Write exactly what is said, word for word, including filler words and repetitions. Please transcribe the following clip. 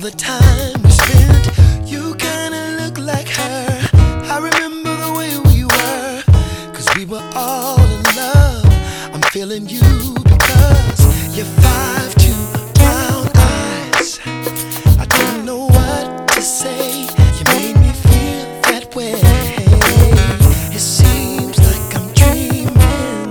the time we spent. You kinda look like her. I remember the way we were, 'cause we were all in love. I'm feeling you because you're fine.